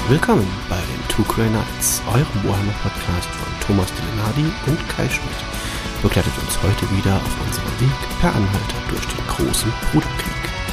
Willkommen bei den Two Grey Knights, eurem Warhammer-Podcast von Thomas Delenadi und Kai Schmidt. Begleitet uns heute wieder auf unserem Weg per Anhalter durch den großen Bruderkrieg.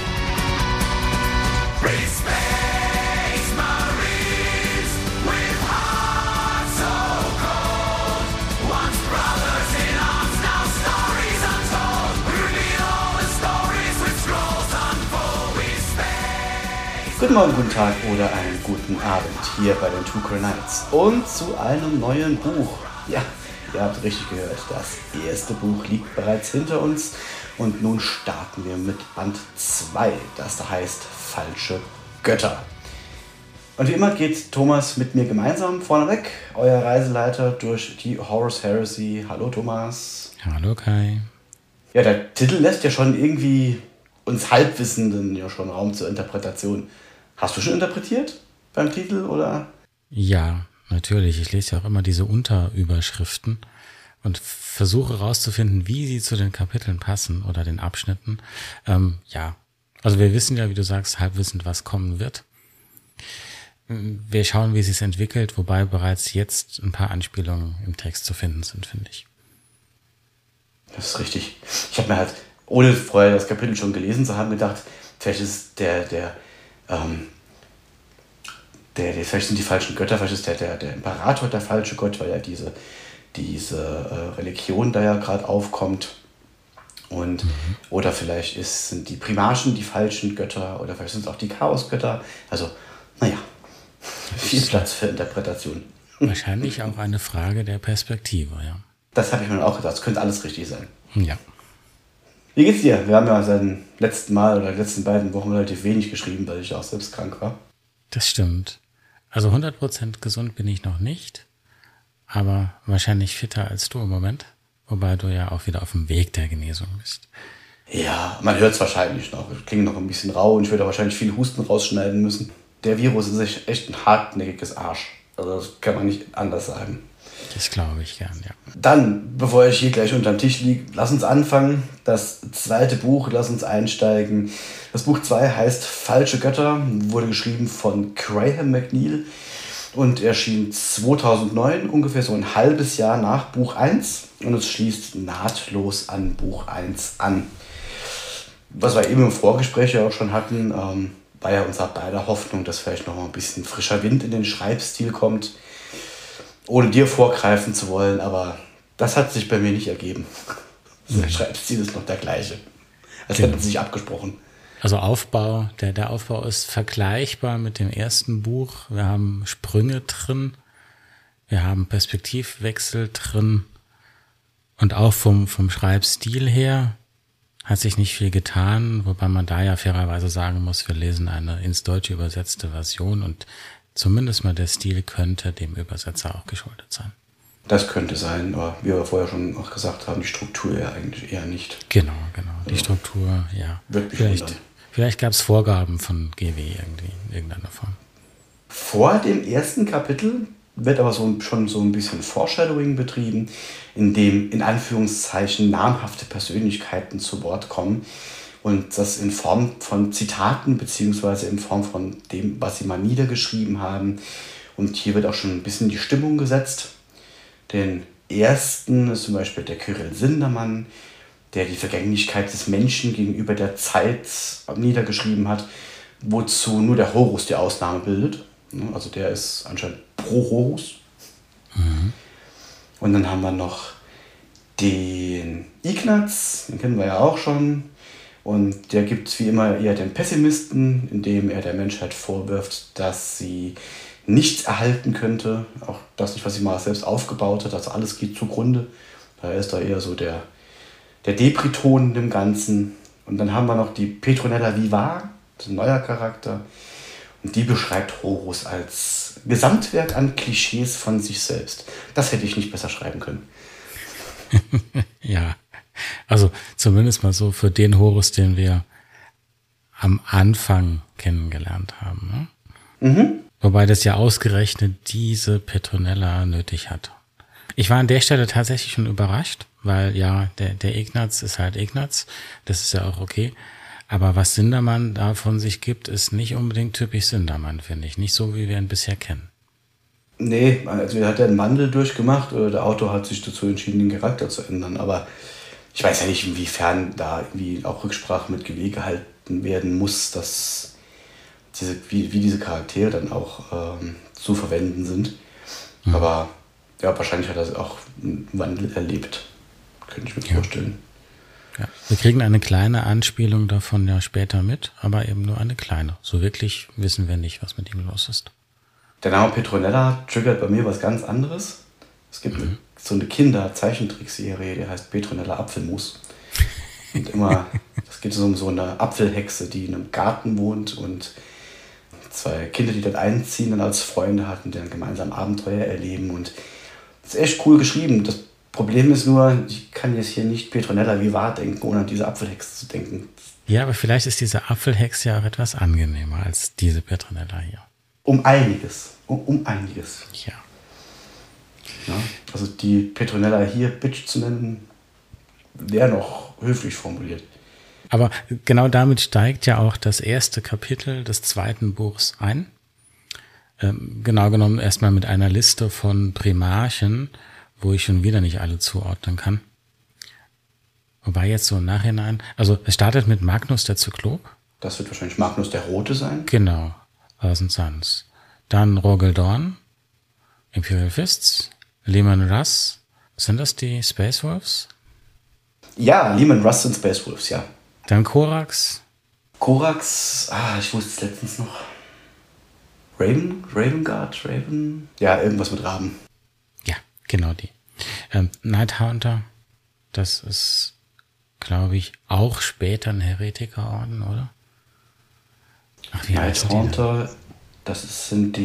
Guten Morgen, guten Tag oder einen guten Abend hier bei den Two Grey Knights und zu einem neuen Buch. Ja, ihr habt richtig gehört, das erste Buch liegt bereits hinter uns und nun starten wir mit Band 2, das da heißt Falsche Götter. Und wie immer geht Thomas mit mir gemeinsam vorneweg, euer Reiseleiter durch die Horus Heresy. Hallo Thomas. Hallo Kai. Ja, der Titel lässt ja schon irgendwie uns Halbwissenden ja schon Raum zur Interpretation. Hast du schon interpretiert beim Titel, oder? Ja, natürlich. Ich lese ja auch immer diese Unterüberschriften und versuche herauszufinden, wie sie zu den Kapiteln passen oder den Abschnitten. Ja, also wir wissen ja, wie du sagst, halbwissend, was kommen wird. Wir schauen, wie es sich entwickelt, wobei bereits jetzt ein paar Anspielungen im Text zu finden sind, finde ich. Das ist richtig. Ich habe mir halt, ohne vorher das Kapitel schon gelesen zu haben, gedacht, vielleicht ist vielleicht sind die falschen Götter, vielleicht ist der Imperator der falsche Gott, weil ja diese Religion da ja gerade aufkommt. Und oder vielleicht sind die Primarchen die falschen Götter oder vielleicht sind es auch die Chaosgötter. Also, naja, viel Platz für Interpretation. Wahrscheinlich auch eine Frage der Perspektive, ja. Das habe ich mir auch gedacht, das könnte alles richtig sein. Ja. Wie geht's dir? Wir haben ja seit dem letzten Mal oder den letzten beiden Wochen relativ wenig geschrieben, weil ich auch selbst krank war. Das stimmt. Also 100% gesund bin ich noch nicht, aber wahrscheinlich fitter als du im Moment, wobei du ja auch wieder auf dem Weg der Genesung bist. Ja, man hört es wahrscheinlich noch. Ich klinge noch ein bisschen rau und ich werde wahrscheinlich viel Husten rausschneiden müssen. Der Virus ist echt ein hartnäckiges Arsch. Also das kann man nicht anders sagen. Das glaube ich gern, ja. Dann, bevor ich hier gleich unterm Tisch liege, lass uns anfangen. Das zweite Buch, lass uns einsteigen. Das Buch 2 heißt Falsche Götter, wurde geschrieben von Graham McNeill und erschien 2009, ungefähr so ein halbes Jahr nach Buch 1. Und es schließt nahtlos an Buch 1 an. Was wir eben im Vorgespräch ja auch schon hatten, war ja unser beider Hoffnung, dass vielleicht noch mal ein bisschen frischer Wind in den Schreibstil kommt. Ohne dir vorgreifen zu wollen, aber das hat sich bei mir nicht ergeben. Der Schreibstil ist noch der gleiche. Als hätten sie sich abgesprochen. Also Aufbau, der Aufbau ist vergleichbar mit dem ersten Buch. Wir haben Sprünge drin, wir haben Perspektivwechsel drin und auch vom Schreibstil her hat sich nicht viel getan, wobei man da ja fairerweise sagen muss, wir lesen eine ins Deutsche übersetzte Version und zumindest mal der Stil könnte dem Übersetzer auch geschuldet sein. Das könnte sein, aber wie wir vorher schon auch gesagt haben, die Struktur ja eigentlich eher nicht. Genau. Die Struktur, ja. Vielleicht gab es Vorgaben von GW irgendwie in irgendeiner Form. Vor dem ersten Kapitel wird aber schon so ein bisschen Foreshadowing betrieben, in dem in Anführungszeichen namhafte Persönlichkeiten zu Wort kommen. Und das in Form von Zitaten beziehungsweise in Form von dem, was sie mal niedergeschrieben haben. Und hier wird auch schon ein bisschen die Stimmung gesetzt. Den ersten ist zum Beispiel der Kyrill Sindermann, der die Vergänglichkeit des Menschen gegenüber der Zeit niedergeschrieben hat, wozu nur der Horus die Ausnahme bildet. Also der ist anscheinend pro Horus. Und dann haben wir noch den Ignaz, den kennen wir ja auch schon. Und der gibt wie immer eher den Pessimisten, indem er der Menschheit vorwirft, dass sie nichts erhalten könnte. Auch das nicht, was sie mal selbst aufgebaut hat. Also alles geht zugrunde. Daher ist da eher so der Depriton in dem Ganzen. Und dann haben wir noch die Petronella Vivar, das ist ein neuer Charakter. Und die beschreibt Horus als Gesamtwerk an Klischees von sich selbst. Das hätte ich nicht besser schreiben können. Ja. Also zumindest mal so für den Horus, den wir am Anfang kennengelernt haben. Ne? Wobei das ja ausgerechnet diese Petronella nötig hat. Ich war an der Stelle tatsächlich schon überrascht, weil ja, der Ignaz ist halt Ignaz. Das ist ja auch okay. Aber was Sindermann da von sich gibt, ist nicht unbedingt typisch Sindermann, finde ich. Nicht so, wie wir ihn bisher kennen. Nee, also er hat ja einen Wandel durchgemacht oder der Autor hat sich dazu entschieden, den Charakter zu ändern. Aber ich weiß ja nicht, inwiefern da irgendwie auch Rücksprache mit Gewehr gehalten werden muss, dass wie diese Charaktere dann auch zu verwenden sind. Aber ja, wahrscheinlich hat er auch einen Wandel erlebt. Könnte ich mir vorstellen. Ja. Wir kriegen eine kleine Anspielung davon ja später mit, aber eben nur eine kleine. So wirklich wissen wir nicht, was mit ihm los ist. Der Name Petronella triggert bei mir was ganz anderes. Es gibt so eine Kinder-Zeichentrickserie, die heißt Petronella Apfelmus. Und es geht um so eine Apfelhexe, die in einem Garten wohnt und zwei Kinder, die dort einziehen, dann als Freunde hatten, die dann gemeinsam Abenteuer erleben. Und das ist echt cool geschrieben. Das Problem ist nur, ich kann jetzt hier nicht Petronella Vivar denken, ohne an diese Apfelhexe zu denken. Ja, aber vielleicht ist diese Apfelhexe ja auch etwas angenehmer als diese Petronella hier. Um einiges. Um einiges. Ja. Ja, also die Petronella hier Bitch zu nennen, wäre noch höflich formuliert. Aber genau damit steigt ja auch das erste Kapitel des zweiten Buchs ein. Genau genommen erstmal mit einer Liste von Primarchen, wo ich schon wieder nicht alle zuordnen kann. Wobei jetzt so im Nachhinein, also es startet mit Magnus der Zyklop. Das wird wahrscheinlich Magnus der Rote sein. Genau, Thousand Suns. Dann Rogel Dorn, Imperial Fists, Leman Russ. Sind das die Space Wolves? Ja, Leman Russ sind Space Wolves, ja. Dann Korax. Korax, ich wusste es letztens noch. Ravenguard. Ja, irgendwas mit Raben. Ja, genau die. Nighthaunter, das ist, glaube ich, auch später ein Heretikerorden, oder? Ach, wie Nighthaunter, sind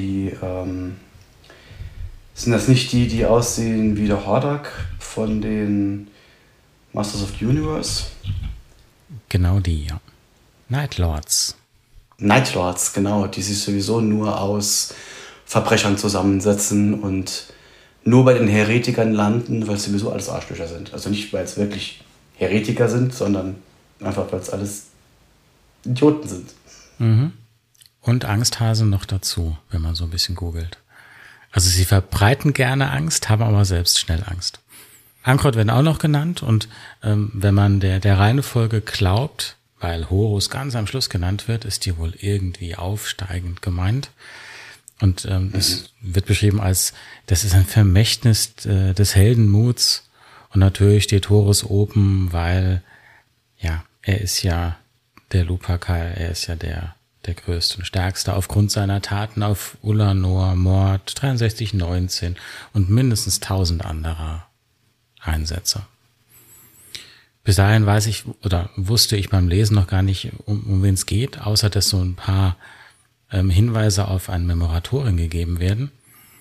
das nicht die aussehen wie der Hordak von den Masters of the Universe? Genau die, ja. Nightlords, genau, die sich sowieso nur aus Verbrechern zusammensetzen und nur bei den Heretikern landen, weil es sowieso alles Arschlöcher sind. Also nicht, weil es wirklich Heretiker sind, sondern einfach, weil es alles Idioten sind. Mhm. Und Angsthasen noch dazu, wenn man so ein bisschen googelt. Also sie verbreiten gerne Angst, haben aber selbst schnell Angst. Ankret werden auch noch genannt und wenn man der Reihenfolge glaubt, weil Horus ganz am Schluss genannt wird, ist die wohl irgendwie aufsteigend gemeint. Und es wird beschrieben als, das ist ein Vermächtnis des Heldenmuts. Und natürlich steht Horus oben, weil, ja, er ist ja der Lupercal, er ist ja der größte und stärkste aufgrund seiner Taten auf Ulanor, Mord, 6319 und mindestens 1000 anderer Einsätze. Bis dahin wusste ich beim Lesen noch gar nicht, um wen es geht, außer dass so ein paar Hinweise auf ein Memoratorin gegeben werden.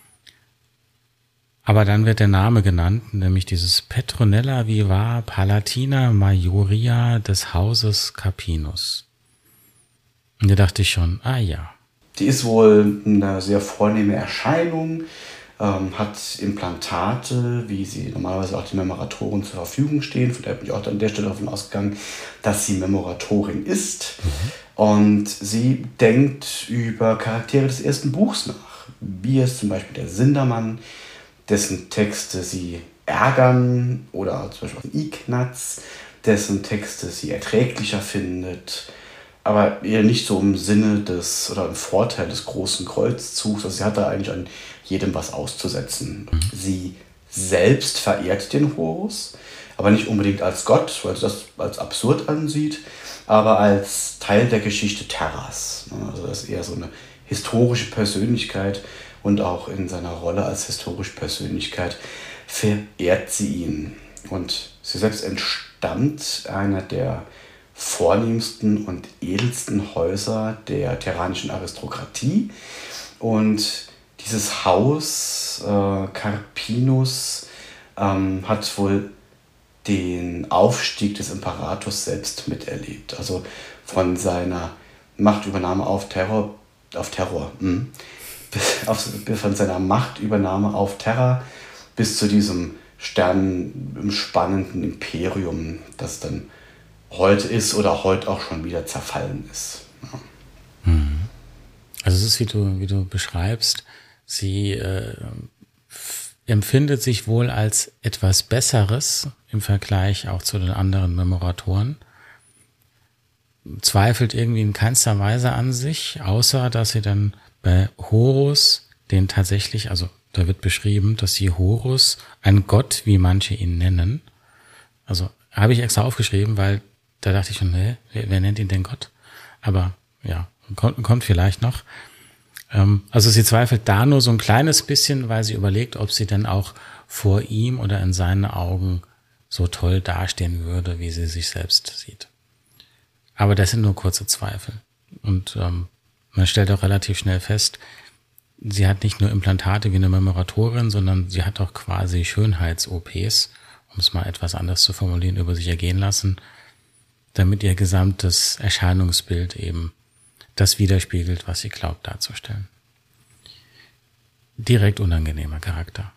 Aber dann wird der Name genannt, nämlich dieses Petronella Vivar Palatina Majoria des Hauses Capinus. Und da dachte ich schon, ja. Die ist wohl eine sehr vornehme Erscheinung, hat Implantate, wie sie normalerweise auch die Memoratoren zur Verfügung stehen. Von daher bin ich auch an der Stelle davon ausgegangen, dass sie Memoratorin ist. Und sie denkt über Charaktere des ersten Buchs nach, wie es zum Beispiel der Sindermann, dessen Texte sie ärgern, oder zum Beispiel Ignaz, dessen Texte sie erträglicher findet, aber eher nicht so im Sinne im Vorteil des großen Kreuzzugs. Also sie hat da eigentlich an jedem was auszusetzen. Sie selbst verehrt den Horus, aber nicht unbedingt als Gott, weil sie das als absurd ansieht, aber als Teil der Geschichte Terras. Also das ist eher so eine historische Persönlichkeit und auch in seiner Rolle als historische Persönlichkeit verehrt sie ihn. Und sie selbst entstammt einer der vornehmsten und edelsten Häuser der terranischen Aristokratie. Und dieses Haus Carpinus hat wohl den Aufstieg des Imperators selbst miterlebt. Also von seiner Machtübernahme von seiner Machtübernahme auf Terra bis zu diesem sternenumspannenden Imperium, das dann heute ist oder heute auch schon wieder zerfallen ist. Ja. Also es ist, wie du beschreibst, sie empfindet sich wohl als etwas Besseres im Vergleich auch zu den anderen Memoratoren, zweifelt irgendwie in keinster Weise an sich, außer dass sie dann bei Horus den tatsächlich, also da wird beschrieben, dass sie Horus, ein Gott, wie manche ihn nennen, also habe ich extra aufgeschrieben, weil da dachte ich schon, wer nennt ihn denn Gott? Aber ja, kommt vielleicht noch. Also sie zweifelt da nur so ein kleines bisschen, weil sie überlegt, ob sie denn auch vor ihm oder in seinen Augen so toll dastehen würde, wie sie sich selbst sieht. Aber das sind nur kurze Zweifel. Und man stellt auch relativ schnell fest, sie hat nicht nur Implantate wie eine Memoratorin, sondern sie hat auch quasi Schönheits-OPs, um es mal etwas anders zu formulieren, über sich ergehen lassen, damit ihr gesamtes Erscheinungsbild eben das widerspiegelt, was sie glaubt darzustellen. Direkt unangenehmer Charakter.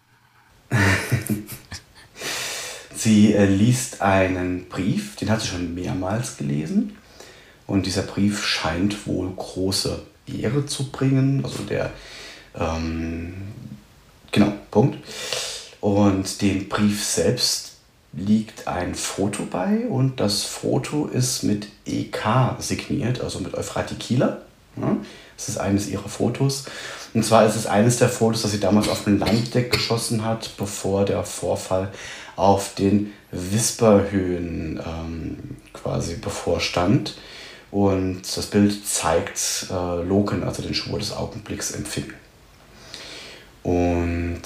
Sie liest einen Brief, den hat sie schon mehrmals gelesen. Und dieser Brief scheint wohl große Ehre zu bringen. Also genau, Punkt. Und dem Brief selbst liegt ein Foto bei und das Foto ist mit EK signiert, also mit Euphrati Kieler. Ja, das ist eines ihrer Fotos. Und zwar ist es eines der Fotos, das sie damals auf dem Landdeck geschossen hat, bevor der Vorfall auf den Wisperhöhen quasi bevorstand. Und das Bild zeigt Loken, also den Schwur des Augenblicks, empfingen. Und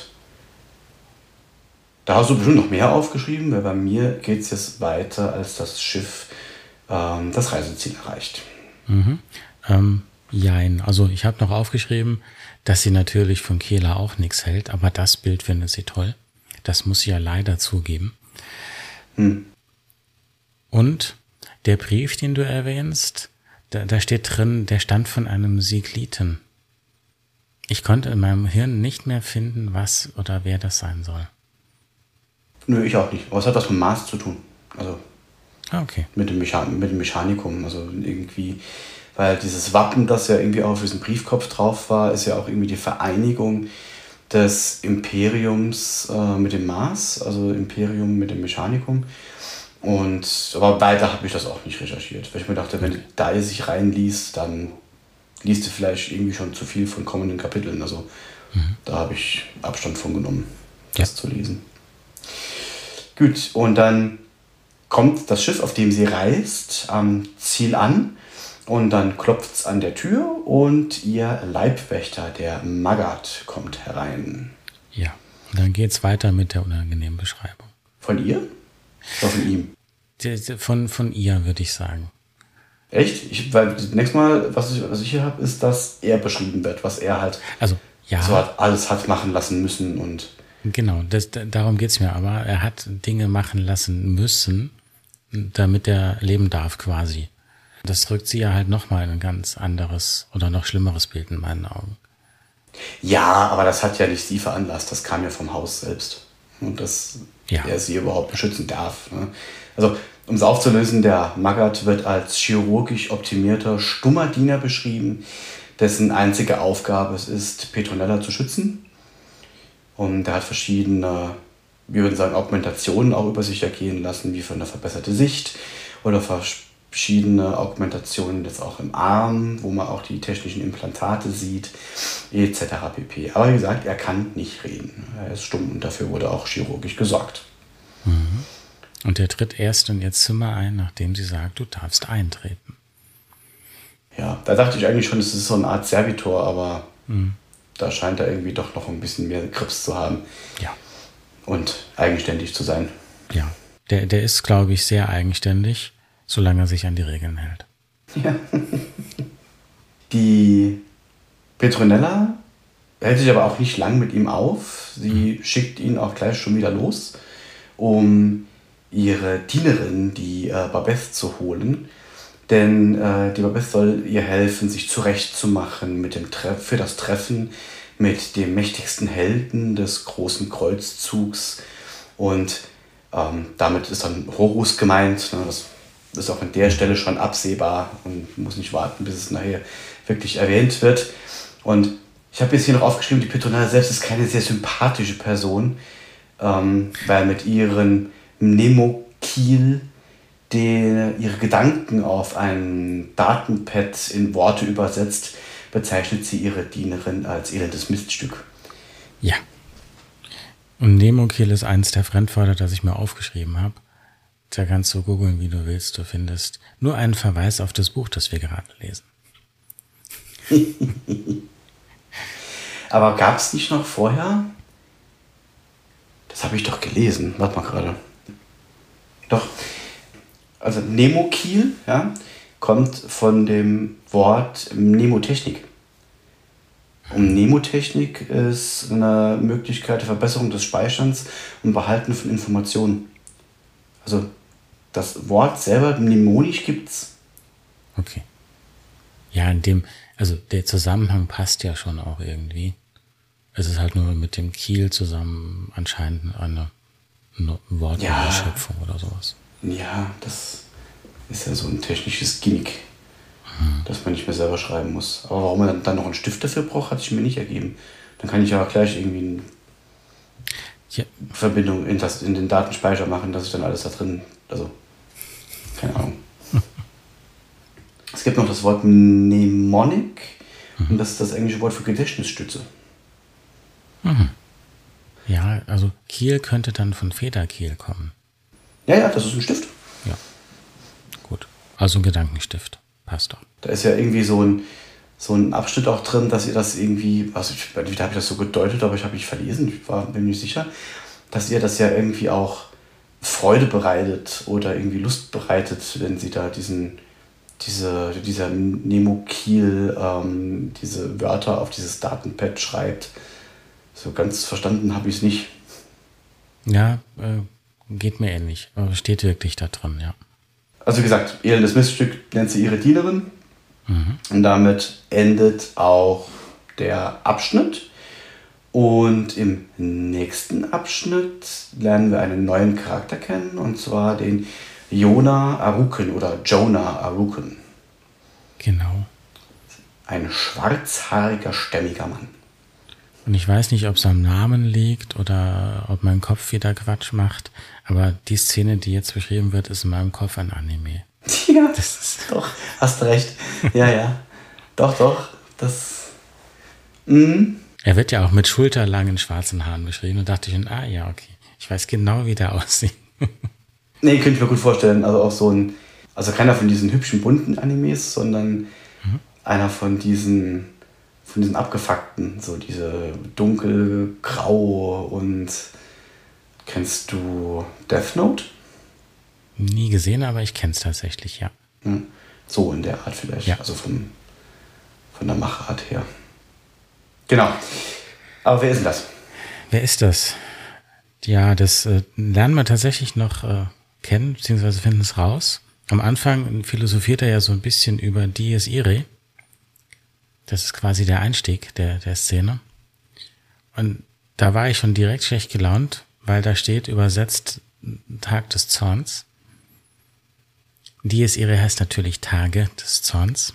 da hast du bestimmt noch mehr aufgeschrieben, weil bei mir geht es jetzt weiter, als das Schiff das Reiseziel erreicht. Jein. Also ich habe noch aufgeschrieben, dass sie natürlich von Kehla auch nichts hält, aber das Bild findet sie toll. Das muss sie ja leider zugeben. Und der Brief, den du erwähnst, da steht drin, der stammt von einem Sigliten. Ich konnte in meinem Hirn nicht mehr finden, was oder wer das sein soll. Nö, ich auch nicht. Aber es hat was mit Mars zu tun. Also okay. Mit dem Mechanikum. Also irgendwie, weil dieses Wappen, das ja irgendwie auch auf diesem Briefkopf drauf war, ist ja auch irgendwie die Vereinigung des Imperiums mit dem Mars, also Imperium mit dem Mechanikum. Aber weiter habe ich das auch nicht recherchiert, weil ich mir dachte, wenn da sich reinliest, dann liest du vielleicht irgendwie schon zu viel von kommenden Kapiteln. Also da habe ich Abstand von genommen, das zu lesen. Gut, und dann kommt das Schiff, auf dem sie reist, am Ziel an und dann klopft es an der Tür und ihr Leibwächter, der Maggard, kommt herein. Ja, und dann geht es weiter mit der unangenehmen Beschreibung. Von ihr? Oder von ihm? Von ihr, würde ich sagen. Echt? Weil das nächste Mal, was ich hier habe, ist, dass er beschrieben wird, was er halt alles hat machen lassen müssen und... Genau, darum geht es mir aber. Er hat Dinge machen lassen müssen, damit er leben darf quasi. Das drückt sie ja halt nochmal in ein ganz anderes oder noch schlimmeres Bild in meinen Augen. Ja, aber das hat ja nicht sie veranlasst, das kam ja vom Haus selbst. Und dass er sie überhaupt beschützen darf. Ne? Also, um es aufzulösen, der Maggard wird als chirurgisch optimierter, stummer Diener beschrieben, dessen einzige Aufgabe es ist, Petronella zu schützen. Und er hat verschiedene, wir würden sagen, Augmentationen auch über sich ergehen lassen, wie für eine verbesserte Sicht oder verschiedene Augmentationen jetzt auch im Arm, wo man auch die technischen Implantate sieht, etc. pp. Aber wie gesagt, er kann nicht reden. Er ist stumm und dafür wurde auch chirurgisch gesorgt. Und er tritt erst in ihr Zimmer ein, nachdem sie sagt, du darfst eintreten. Ja, da dachte ich eigentlich schon, es ist so eine Art Servitor, aber... Da scheint er irgendwie doch noch ein bisschen mehr Grips zu haben. Ja. Und eigenständig zu sein. Ja, der ist, glaube ich, sehr eigenständig, solange er sich an die Regeln hält. Ja. Die Petronella hält sich aber auch nicht lang mit ihm auf. Sie schickt ihn auch gleich schon wieder los, um ihre Dienerin, die Babeth, zu holen. Denn die Babeth soll ihr helfen, sich zurechtzumachen für das Treffen mit dem mächtigsten Helden des großen Kreuzzugs. Und damit ist dann Horus gemeint. Ne? Das ist auch an der Stelle schon absehbar und muss nicht warten, bis es nachher wirklich erwähnt wird. Und ich habe jetzt hier noch aufgeschrieben, die Petronella selbst ist keine sehr sympathische Person, weil mit ihrem Mnemokiel ihre Gedanken auf ein Datenpad in Worte übersetzt, bezeichnet sie ihre Dienerin als elendes Miststück. Ja. Und Mnemokiel ist eins der Fremdwörter, das ich mir aufgeschrieben habe. Da kannst du googeln, wie du willst. Du findest nur einen Verweis auf das Buch, das wir gerade lesen. Aber gab es nicht noch vorher? Das habe ich doch gelesen. Warte mal gerade. Doch. Also Mnemokiel, ja, kommt von dem Wort Mnemotechnik. Und Mnemotechnik ist eine Möglichkeit der Verbesserung des Speicherns und Behalten von Informationen. Also das Wort selber, mnemonisch, gibt's. Okay. Ja, also der Zusammenhang passt ja schon auch irgendwie. Es ist halt nur mit dem Kiel zusammen anscheinend eine Wortschöpfung oder sowas. Ja, das ist ja so ein technisches Gimmick, dass man nicht mehr selber schreiben muss. Aber warum man dann noch einen Stift dafür braucht, hat sich mir nicht ergeben. Dann kann ich ja gleich irgendwie eine Verbindung in den Datenspeicher machen, dass ich dann alles da drin, also keine Ahnung. Es gibt noch das Wort Mnemonic und das ist das englische Wort für Gedächtnisstütze. Mhm. Ja, also Kiel könnte dann von Federkiel kommen. Ja, das ist ein Stift. Ja, gut. Also ein Gedankenstift. Passt doch. Da ist ja irgendwie so ein Abschnitt auch drin, dass ihr das irgendwie, also da habe ich das so gedeutet, aber ich habe mich verlesen, bin mir nicht sicher, dass ihr das ja irgendwie auch Freude bereitet oder irgendwie Lust bereitet, wenn sie da dieser Mnemokiel diese Wörter auf dieses Datenpad schreibt. So ganz verstanden habe ich es nicht. Ja, geht mir ähnlich, aber steht wirklich da drin, ja. Also wie gesagt, elendes Miststück nennt sie ihre Dienerin. Und damit endet auch der Abschnitt. Und im nächsten Abschnitt lernen wir einen neuen Charakter kennen, und zwar den Jonah Aruken oder Jonah Aruken. Genau. Ein schwarzhaariger, stämmiger Mann. Und ich weiß nicht, ob es am Namen liegt oder ob mein Kopf wieder Quatsch macht, aber die Szene, die jetzt beschrieben wird, ist in meinem Kopf ein Anime. Ja, doch, hast recht. Ja. Doch, das... Er wird ja auch mit schulterlangen schwarzen Haaren beschrieben und dachte ich, ja, okay. Ich weiß genau, wie der aussieht. Nee, könnte ich mir gut vorstellen. Also auch also keiner von diesen hübschen, bunten Animes, sondern einer von diesen abgefuckten, so diese dunkelgrau. Und kennst du Death Note? Nie gesehen, aber ich kenne es tatsächlich, ja. So in der Art vielleicht, ja. Also von der Machart her. Genau. Aber wer ist denn das? Wer ist das? Ja, das lernen wir tatsächlich noch kennen, beziehungsweise finden es raus. Am Anfang philosophiert er ja so ein bisschen über Dies Irae. Das ist quasi der Einstieg der Szene. Und da war ich schon direkt schlecht gelaunt, weil da steht übersetzt Tag des Zorns. Dies Irae heißt natürlich Tage des Zorns.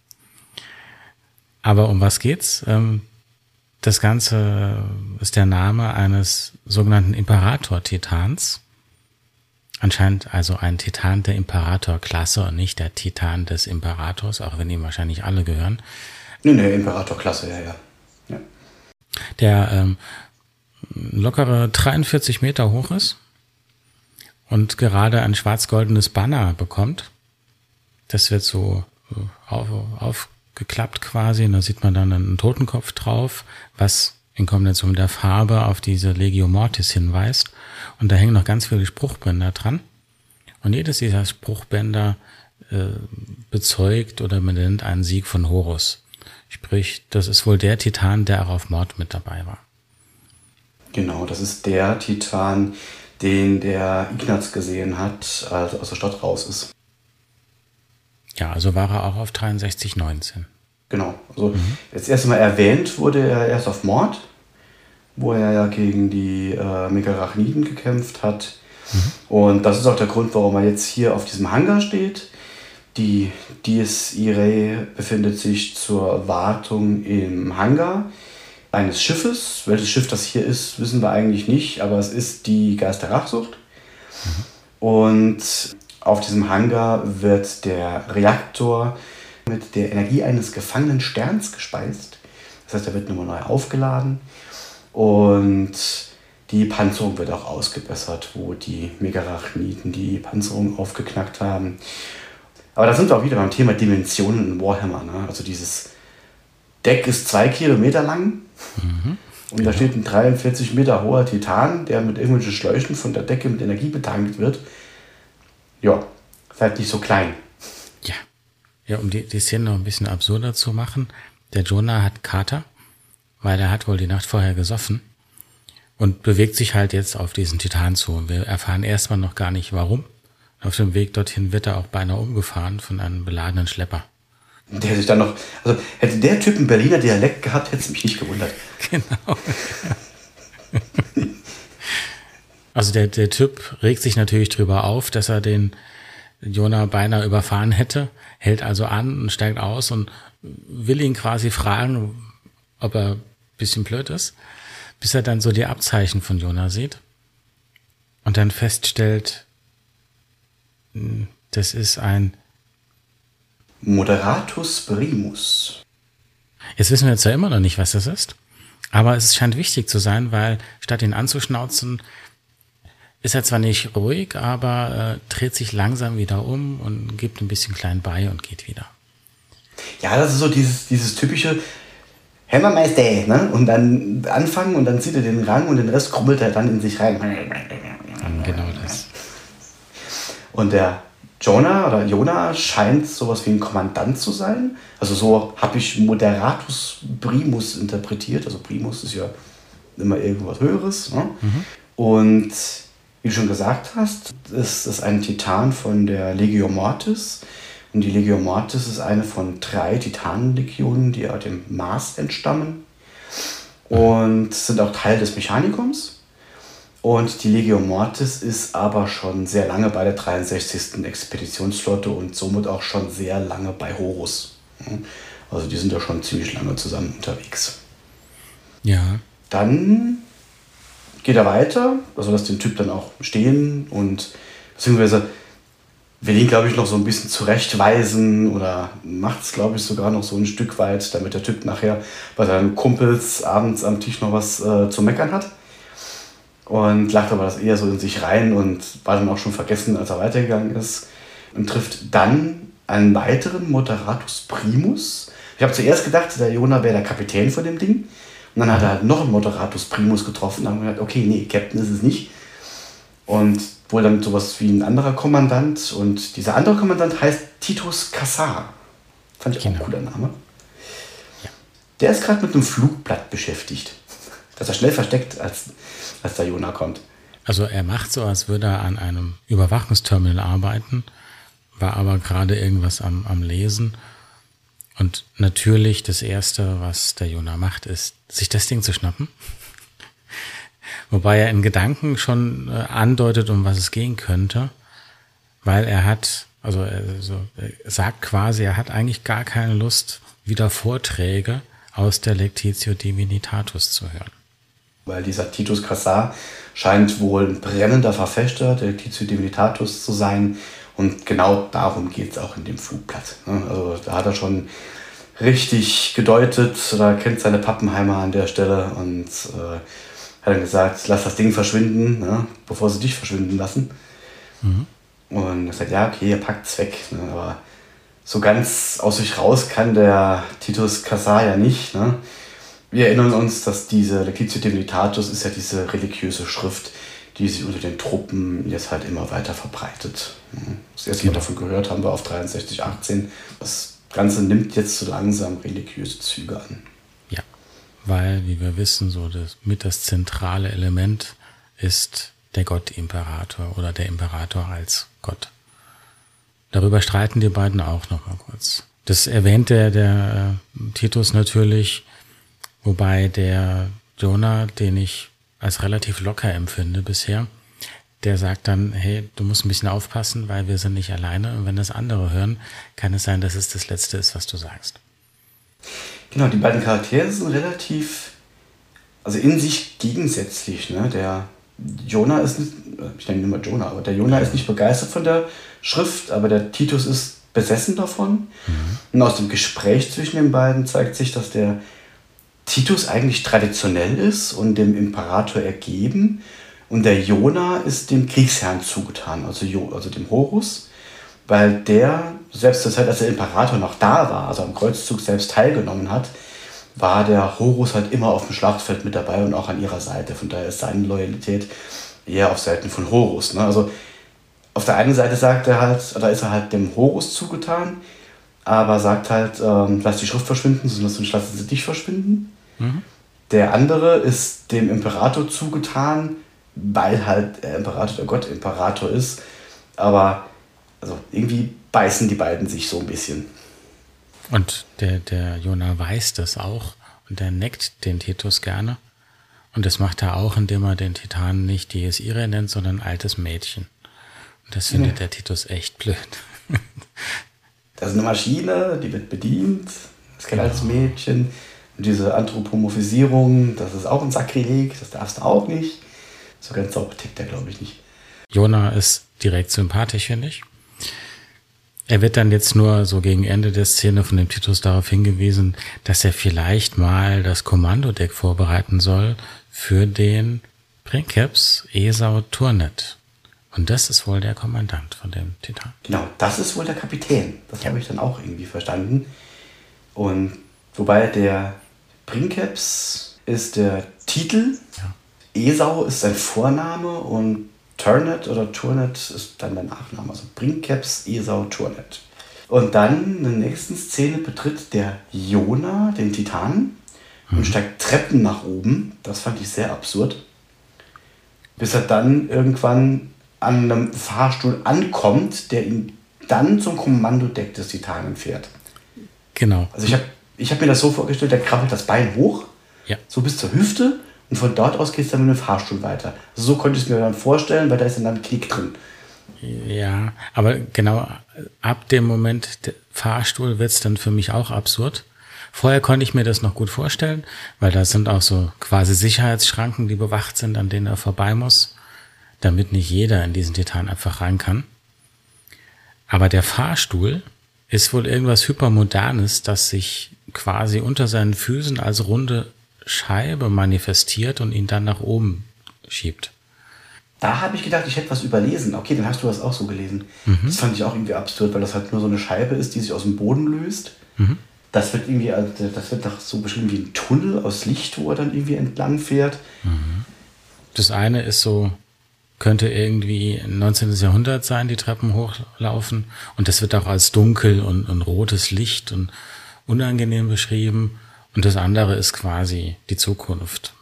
Aber um was geht's? Das Ganze ist der Name eines sogenannten Imperator-Titans. Anscheinend also ein Titan der Imperator-Klasse und nicht der Titan des Imperators, auch wenn ihm wahrscheinlich alle gehören. Nee, Imperator-Klasse, ja. Der lockere 43 Meter hoch ist und gerade ein schwarz-goldenes Banner bekommt. Das wird so aufgeklappt quasi und da sieht man dann einen Totenkopf drauf, was in Kombination mit der Farbe auf diese Legio Mortis hinweist. Und da hängen noch ganz viele Spruchbänder dran. Und jedes dieser Spruchbänder bezeugt oder benennt einen Sieg von Horus. Sprich, das ist wohl der Titan, der auch auf Mord mit dabei war. Genau, das ist der Titan, den der Ignaz gesehen hat, als er aus der Stadt raus ist. Ja, also war er auch auf 6319. Genau, also das erste Mal erwähnt wurde er erst auf Mord, wo er ja gegen die Megarachniden gekämpft hat. Und das ist auch der Grund, warum er jetzt hier auf diesem Hangar steht. Die Dies Irae befindet sich zur Wartung im Hangar eines Schiffes. Welches Schiff das hier ist, wissen wir eigentlich nicht, aber es ist die Geist der Rachsucht. Und auf diesem Hangar wird der Reaktor mit der Energie eines gefangenen Sterns gespeist. Das heißt, er wird nochmal neu aufgeladen und die Panzerung wird auch ausgebessert, wo die Megarachniden die Panzerung aufgeknackt haben. Aber da sind wir auch wieder beim Thema Dimensionen in Warhammer. Ne? Also dieses Deck ist 2 Kilometer lang und da steht ein 43 Meter hoher Titan, der mit irgendwelchen Schläuchen von der Decke mit Energie betankt wird. Ja, ist halt nicht so klein. Ja, um die Szene noch ein bisschen absurder zu machen, der Jonah hat Kater, weil er hat wohl die Nacht vorher gesoffen und bewegt sich halt jetzt auf diesen Titan zu. Wir erfahren erstmal noch gar nicht, warum. Auf dem Weg dorthin wird er auch beinahe umgefahren von einem beladenen Schlepper. Der sich dann noch, also hätte der Typ einen Berliner Dialekt gehabt, hätte es mich nicht gewundert. Genau. Also der Typ regt sich natürlich drüber auf, dass er den Jonah beinahe überfahren hätte, hält also an und steigt aus und will ihn quasi fragen, ob er ein bisschen blöd ist, bis er dann so die Abzeichen von Jonah sieht und dann feststellt, das ist ein Moderatus Primus. Jetzt wissen wir zwar immer noch nicht, was das ist, aber es scheint wichtig zu sein, weil statt ihn anzuschnauzen, ist er zwar nicht ruhig, aber dreht sich langsam wieder um und gibt ein bisschen klein bei und geht wieder. Ja, das ist so dieses typische Hammermeister, ne? Und dann anfangen und dann zieht er den Rang und den Rest krummelt er dann in sich rein. Genau das. Und der Jonah scheint sowas wie ein Kommandant zu sein. Also so habe ich Moderatus Primus interpretiert. Also Primus ist ja immer irgendwas Höheres. Ne? Und wie du schon gesagt hast, ist es ein Titan von der Legio Mortis. Und die Legio Mortis ist eine von 3 Titanenlegionen, die aus dem Mars entstammen. Und sind auch Teil des Mechanikums. Und die Legio Mortis ist aber schon sehr lange bei der 63. Expeditionsflotte und somit auch schon sehr lange bei Horus. Also die sind ja schon ziemlich lange zusammen unterwegs. Ja. Dann geht er weiter, also lässt den Typ dann auch stehen und beziehungsweise will ihn, glaube ich, noch so ein bisschen zurechtweisen oder macht es, glaube ich, sogar noch so ein Stück weit, damit der Typ nachher bei seinen Kumpels abends am Tisch noch was zu meckern hat. Und lacht aber das eher so in sich rein und war dann auch schon vergessen, als er weitergegangen ist. Und trifft dann einen weiteren Moderatus Primus. Ich habe zuerst gedacht, der Jonah wäre der Kapitän von dem Ding. Und dann hat er halt noch einen Moderatus Primus getroffen. Dann haben wir gedacht, okay, nee, Captain ist es nicht. Und wohl dann sowas wie ein anderer Kommandant. Und dieser andere Kommandant heißt Titus Cassar. Fand ich auch ein cooler Name. Ja. Der ist gerade mit einem Flugblatt beschäftigt. Das er schnell versteckt, als der Jonah kommt. Also er macht so, als würde er an einem Überwachungsterminal arbeiten, war aber gerade irgendwas am Lesen. Und natürlich das Erste, was der Jonah macht, ist, sich das Ding zu schnappen. Wobei er in Gedanken schon andeutet, um was es gehen könnte. Weil er sagt quasi, er hat eigentlich gar keine Lust, wieder Vorträge aus der Lectitio Divinitatus zu hören. Weil dieser Titus Cassar scheint wohl ein brennender Verfechter der Lectitio Divinitatus zu sein. Und genau darum geht es auch in dem Flugblatt. Also da hat er schon richtig gedeutet oder kennt seine Pappenheimer an der Stelle und hat dann gesagt, lass das Ding verschwinden, ne, bevor sie dich verschwinden lassen. Und er sagt, ja, okay, er packt es weg. Ne, aber so ganz aus sich raus kann der Titus Cassar ja nicht. Ne. Wir erinnern uns, dass diese Lectitio Divinitatus ist ja diese religiöse Schrift, die sich unter den Truppen jetzt halt immer weiter verbreitet. Das erste Mal davon gehört haben wir auf 6318. Das Ganze nimmt jetzt so langsam religiöse Züge an. Ja, weil, wie wir wissen, so das zentrale Element ist der Gott-Imperator oder der Imperator als Gott. Darüber streiten die beiden auch noch mal kurz. Das erwähnt der Titus natürlich, wobei der Jonah, den ich als relativ locker empfinde bisher, der sagt dann, hey, du musst ein bisschen aufpassen, weil wir sind nicht alleine. Und wenn das andere hören, kann es sein, dass es das Letzte ist, was du sagst. Genau, die beiden Charaktere sind relativ, also in sich gegensätzlich. Ne? Der Jonah ist nicht, ich nenne ihn immer Jonah, aber der Jonah ist nicht begeistert von der Schrift, aber der Titus ist besessen davon. Und aus dem Gespräch zwischen den beiden zeigt sich, dass der Titus eigentlich traditionell ist und dem Imperator ergeben. Und der Jonah ist dem Kriegsherrn zugetan, also dem Horus, weil der, selbst zur Zeit, als der Imperator noch da war, also am Kreuzzug selbst teilgenommen hat, war der Horus halt immer auf dem Schlachtfeld mit dabei und auch an ihrer Seite. Von daher ist seine Loyalität eher auf Seiten von Horus. Ne? Also auf der einen Seite sagt er halt, oder ist er halt dem Horus zugetan, aber sagt halt, lass die Schrift verschwinden, sonst lassen sie dich verschwinden. Der andere ist dem Imperator zugetan, weil halt der Imperator der Gott-Imperator ist. Aber also irgendwie beißen die beiden sich so ein bisschen. Und der Jonah weiß das auch und der neckt den Titus gerne. Und das macht er auch, indem er den Titanen nicht die Ire nennt, sondern ein altes Mädchen. Und das findet der Titus echt blöd. Das ist eine Maschine, die wird bedient. Das ist kein altes Mädchen. Und diese Anthropomorphisierung, das ist auch ein Sakrileg, das darfst du auch nicht. So ganz sauber tickt er, glaube ich, nicht. Jonah ist direkt sympathisch, finde ich. Er wird dann jetzt nur so gegen Ende der Szene von dem Titus darauf hingewiesen, dass er vielleicht mal das Kommandodeck vorbereiten soll für den Princeps Esau Turnet. Und das ist wohl der Kommandant von dem Titan. Genau, das ist wohl der Kapitän. Das habe ich dann auch irgendwie verstanden. Und wobei der Princeps ist der Titel, Esau ist sein Vorname und Turnet ist dann der Nachname. Also Princeps Esau Turnet. Und dann in der nächsten Szene betritt der Jonah den Titan und steigt Treppen nach oben. Das fand ich sehr absurd. Bis er dann irgendwann an einem Fahrstuhl ankommt, der ihn dann zum Kommandodeck des Titanen fährt. Genau. Also ich hab mir das so vorgestellt, der krabbelt das Bein hoch, so bis zur Hüfte und von dort aus geht es dann mit dem Fahrstuhl weiter. Also so konnte ich es mir dann vorstellen, weil da ist dann ein Knick drin. Ja, aber genau ab dem Moment der Fahrstuhl wird es dann für mich auch absurd. Vorher konnte ich mir das noch gut vorstellen, weil da sind auch so quasi Sicherheitsschranken, die bewacht sind, an denen er vorbei muss, damit nicht jeder in diesen Titan einfach rein kann. Aber der Fahrstuhl ist wohl irgendwas Hypermodernes, das sich quasi unter seinen Füßen als runde Scheibe manifestiert und ihn dann nach oben schiebt. Da habe ich gedacht, ich hätte was überlesen. Okay, dann hast du das auch so gelesen. Das fand ich auch irgendwie absurd, weil das halt nur so eine Scheibe ist, die sich aus dem Boden löst. Das wird irgendwie, das wird doch so beschrieben wie ein Tunnel aus Licht, wo er dann irgendwie entlang fährt. Das eine ist so, könnte irgendwie 19. Jahrhundert sein, die Treppen hochlaufen. Und das wird auch als dunkel und rotes Licht und unangenehm beschrieben. Und das andere ist quasi die Zukunft.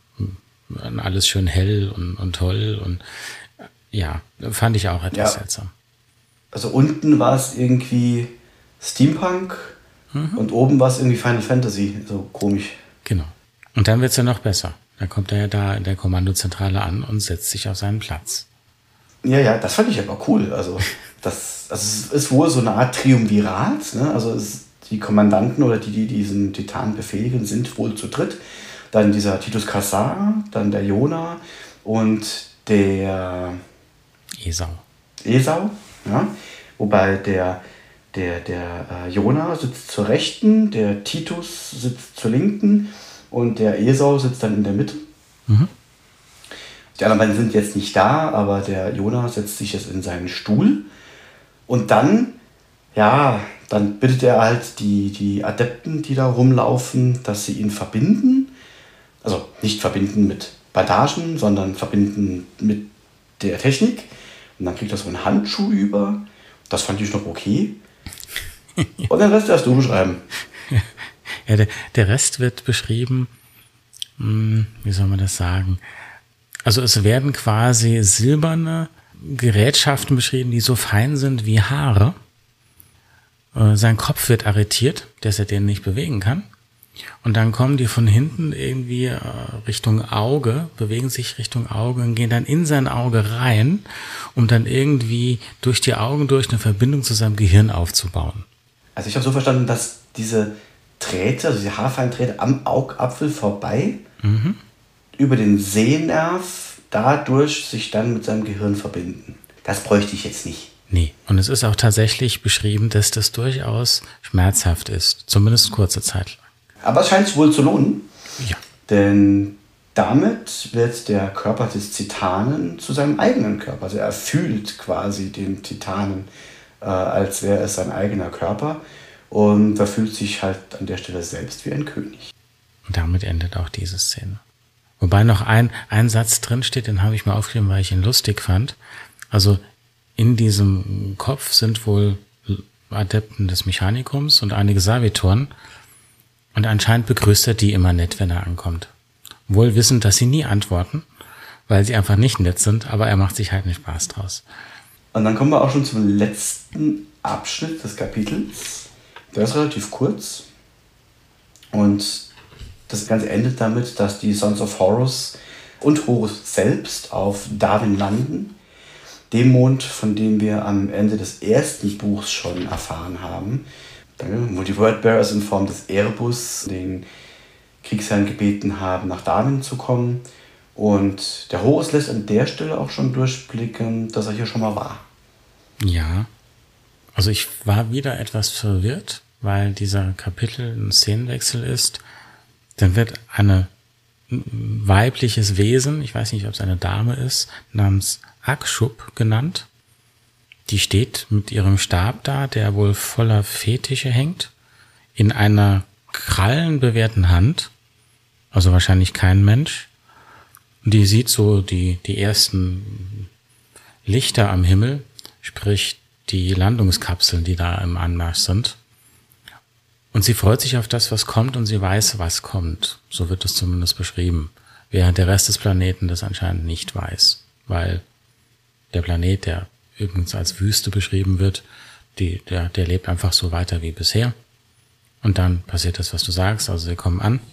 Alles schön hell und toll. Und ja, fand ich auch etwas seltsam. Also unten war es irgendwie Steampunk und oben war es irgendwie Final Fantasy. So komisch. Genau. Und dann wird es ja noch besser. Dann kommt er ja da in der Kommandozentrale an und setzt sich auf seinen Platz. Ja, das fand ich aber cool. Also es ist wohl so eine Art Triumvirat. Ne? Also die Kommandanten oder die diesen Titan befehligen, sind wohl zu dritt. Dann dieser Titus Caesar, dann der Jonah und der Esau. Ja? Wobei der Jonah sitzt zur Rechten, der Titus sitzt zur Linken und der Esau sitzt dann in der Mitte. Die anderen beiden sind jetzt nicht da, aber der Jonah setzt sich jetzt in seinen Stuhl. Und dann bittet er halt die Adepten, die da rumlaufen, dass sie ihn verbinden. Also nicht verbinden mit Bandagen, sondern verbinden mit der Technik. Und dann kriegt er so einen Handschuh über. Das fand ich noch okay. Und den Rest darfst du beschreiben. Ja, der Rest wird beschrieben, wie soll man das sagen? Also es werden quasi silberne Gerätschaften beschrieben, die so fein sind wie Haare. Sein Kopf wird arretiert, dass er den nicht bewegen kann. Und dann kommen die von hinten irgendwie Richtung Auge, bewegen sich Richtung Auge und gehen dann in sein Auge rein, um dann irgendwie durch die Augen durch eine Verbindung zu seinem Gehirn aufzubauen. Also ich habe so verstanden, dass diese Drähte, also die Haarfeindrähte am Augapfel vorbei, über den Sehnerv dadurch sich dann mit seinem Gehirn verbinden. Das bräuchte ich jetzt nicht. Nee, und es ist auch tatsächlich beschrieben, dass das durchaus schmerzhaft ist, zumindest kurze Zeit lang. Aber es scheint sich wohl zu lohnen, Ja. denn damit wird der Körper des Titanen zu seinem eigenen Körper. Also er fühlt quasi den Titanen, als wäre es sein eigener Körper und er fühlt sich halt an der Stelle selbst wie ein König. Und damit endet auch diese Szene. Wobei noch ein Satz drin steht, den habe ich mir aufgeschrieben, weil ich ihn lustig fand. Also in diesem Kopf sind wohl Adepten des Mechanikums und einige Servitoren. Und anscheinend begrüßt er die immer nett, wenn er ankommt. Wohl wissend, dass sie nie antworten, weil sie einfach nicht nett sind, aber er macht sich halt einen Spaß draus. Und dann kommen wir auch schon zum letzten Abschnitt des Kapitels. Der ist relativ kurz. Und das Ganze endet damit, dass die Sons of Horus und Horus selbst auf Darwin landen. Dem Mond, von dem wir am Ende des ersten Buchs schon erfahren haben. Wo die Wordbearers in Form des Erebus den Kriegsherren gebeten haben, nach Darwin zu kommen. Und der Horus lässt an der Stelle auch schon durchblicken, dass er hier schon mal war. Ja, also ich war wieder etwas verwirrt, weil dieser Kapitel ein Szenenwechsel ist. Dann wird ein weibliches Wesen, ich weiß nicht, ob es eine Dame ist, namens Akshub genannt. Die steht mit ihrem Stab da, der wohl voller Fetische hängt, in einer krallenbewehrten Hand, also wahrscheinlich kein Mensch. Die sieht so die ersten Lichter am Himmel, sprich die Landungskapseln, die da im Anmarsch sind. Und sie freut sich auf das, was kommt, und sie weiß, was kommt. So wird es zumindest beschrieben. Während der Rest des Planeten das anscheinend nicht weiß, weil der Planet, der übrigens als Wüste beschrieben wird, der lebt einfach so weiter wie bisher. Und dann passiert das, was du sagst. Also sie kommen an.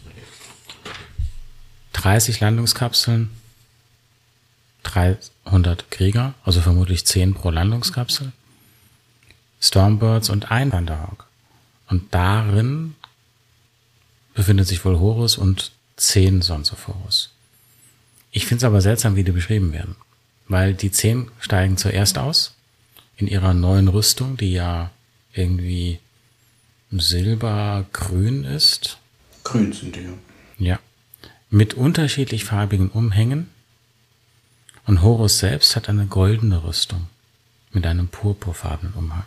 30 Landungskapseln, 300 Krieger, also vermutlich 10 pro Landungskapsel, Stormbirds und ein Thunderhawk. Und darin befindet sich wohl Horus und 10 Sons of Horus. Ich finde es aber seltsam, wie die beschrieben werden. Weil die 10 steigen zuerst aus, in ihrer neuen Rüstung, die ja irgendwie silbergrün ist. Grün sind die. Ja. Mit unterschiedlich farbigen Umhängen. Und Horus selbst hat eine goldene Rüstung mit einem purpurfarbenen Umhang.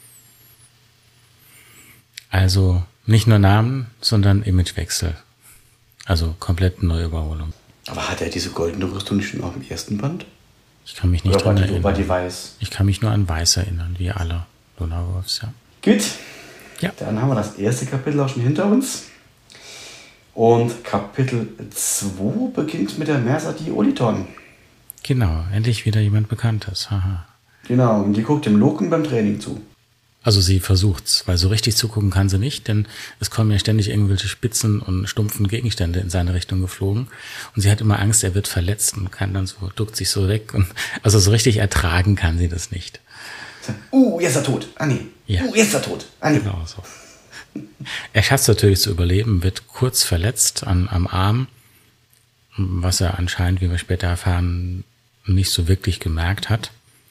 Also nicht nur Namen, sondern Imagewechsel. Also komplett neue Überholung. Aber hat er diese goldene Rüstung nicht schon auch im ersten Band? Ich kann mich nicht dran erinnern. War die weiß? Ich kann mich nur an Weiß erinnern, wie alle Lunarwolves, ja. Gut. Ja. Dann haben wir das erste Kapitel auch schon hinter uns. Und Kapitel 2 beginnt mit der Mersa die Oliton. Genau, endlich wieder jemand Bekanntes. Haha. Genau, und die guckt dem Loken beim Training zu. Also sie versucht's, weil so richtig zugucken kann sie nicht, denn es kommen ja ständig irgendwelche spitzen und stumpfen Gegenstände in seine Richtung geflogen. Und sie hat immer Angst, er wird verletzt und kann dann so, duckt sich so weg. Und also so richtig ertragen kann sie das nicht. Jetzt ist er tot. Ah nee. Ja. Jetzt ist er tot. Ah nee. Genau so. Er schafft es natürlich zu überleben, wird kurz verletzt am Arm, was er anscheinend, wie wir später erfahren, nicht so wirklich gemerkt hat.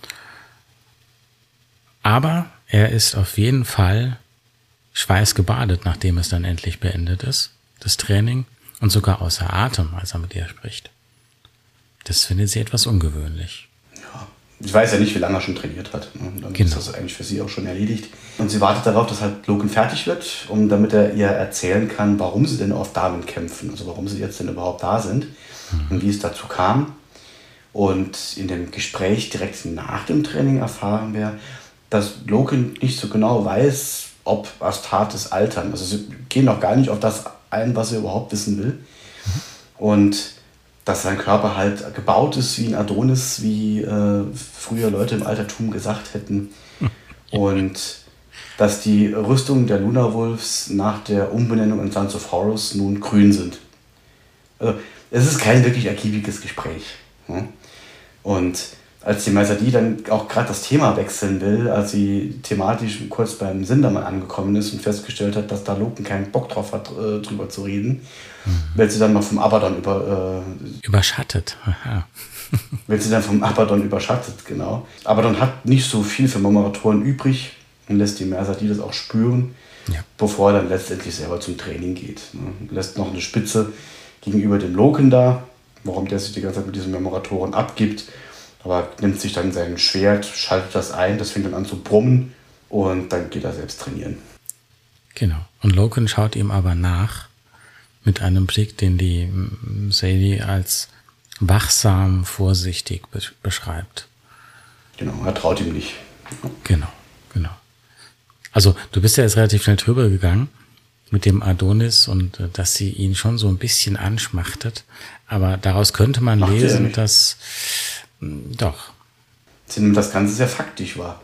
Aber er ist auf jeden Fall schweißgebadet, nachdem es dann endlich beendet ist, das Training, und sogar außer Atem, als er mit ihr spricht. Das findet sie etwas ungewöhnlich. Ja. Ich weiß ja nicht, wie lange er schon trainiert hat. Dann ist das eigentlich für sie auch schon erledigt. Und sie wartet darauf, dass halt Loken fertig wird, damit er ihr erzählen kann, warum sie denn auf Darwin kämpfen. Also warum sie jetzt denn überhaupt da sind und wie es dazu kam. Und in dem Gespräch direkt nach dem Training erfahren wir, dass Loken nicht so genau weiß, ob Astartes altern. Also sie gehen noch gar nicht auf das ein, was er überhaupt wissen will. Und dass sein Körper halt gebaut ist wie ein Adonis, wie früher Leute im Altertum gesagt hätten. Und dass die Rüstungen der Lunarwolves nach der Umbenennung in Sons of Horus nun grün sind. Also, es ist kein wirklich ergiebiges Gespräch. Ne? Und als die Meister D dann auch gerade das Thema wechseln will, als sie thematisch kurz beim Sindermann angekommen ist und festgestellt hat, dass da Loken keinen Bock drauf hat, drüber zu reden, wird sie dann noch vom Abaddon überschattet. Aha. Wird sie dann vom Abaddon überschattet, genau. Abaddon hat nicht so viel für Memoratoren übrig und lässt die Meister D das auch spüren, bevor er dann letztendlich selber zum Training geht. Ne? Lässt noch eine Spitze gegenüber dem Loken da, warum der sich die ganze Zeit mit diesen Memoratoren abgibt. Aber nimmt sich dann sein Schwert, schaltet das ein, das fängt dann an zu brummen und dann geht er selbst trainieren. Genau. Und Loken schaut ihm aber nach mit einem Blick, den die Sadie als wachsam, vorsichtig beschreibt. Genau, er traut ihm nicht. Genau. Also du bist ja jetzt relativ schnell drüber gegangen mit dem Adonis und dass sie ihn schon so ein bisschen anschmachtet. Aber daraus könnte man lesen, dass... Doch. Sie nimmt das Ganze sehr faktisch wahr.